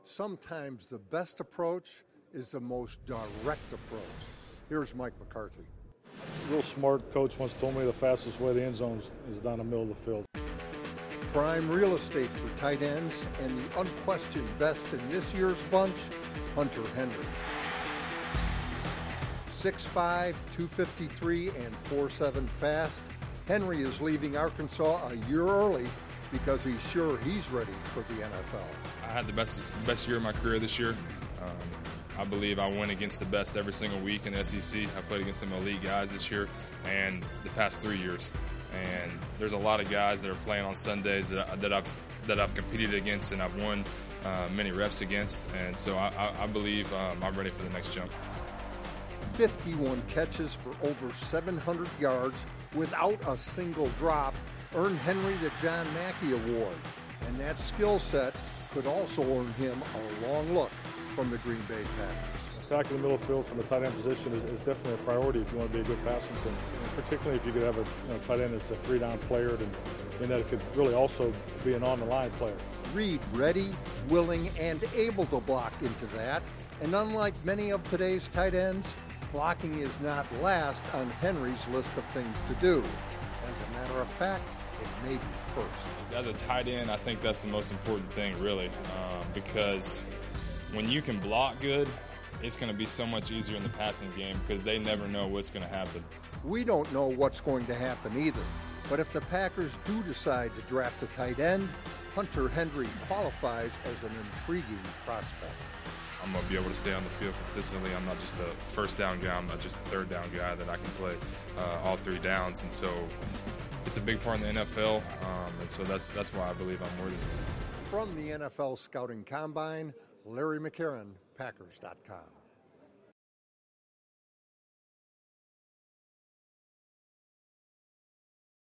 Sometimes the best approach is the most direct approach. Here's Mike McCarthy. Real smart coach once told me the fastest way to the end zone is down the middle of the field. Prime real estate for tight ends and the unquestioned best in this year's bunch, Hunter Henry. 6'5", 253, and 4'7" fast, Henry is leaving Arkansas a year early because he's sure he's ready for the NFL. I had the best year of my career this year. I believe I went against the best every single week in the SEC. I played against some elite guys this year and the past 3 years. And there's a lot of guys that are playing on Sundays that I've competed against and I've won many reps against. And so I believe I'm ready for the next jump. 51 catches for over 700 yards without a single drop earned Henry the John Mackey Award. And that skill set could also earn him a long look from the Green Bay Packers. Attacking the middle field from the tight end position is definitely a priority if you want to be a good passing team. And particularly if you could have a tight end that's a three-down player, and that it could really also be an on-the-line player. Reed ready, willing, and able to block into that. And unlike many of today's tight ends, blocking is not last on Henry's list of things to do. As a matter of fact, it may be first. As a tight end, I think that's the most important thing, really, because when you can block good, it's going to be so much easier in the passing game because they never know what's going to happen. We don't know what's going to happen either. But if the Packers do decide to draft a tight end, Hunter Henry qualifies as an intriguing prospect. I'm going to be able to stay on the field consistently. I'm not just a first down guy. I'm not just a third down guy that I can play all 3 downs. And so it's a big part in the NFL. And so that's why I believe I'm worthy. From the NFL Scouting Combine, Larry McCarron, Packers.com.